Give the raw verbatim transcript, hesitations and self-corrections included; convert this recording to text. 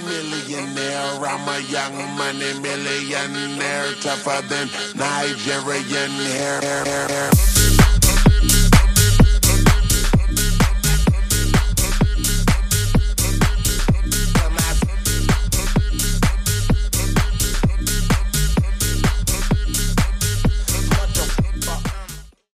millionaire. I'm a young money millionaire, tougher than Nigerian hair.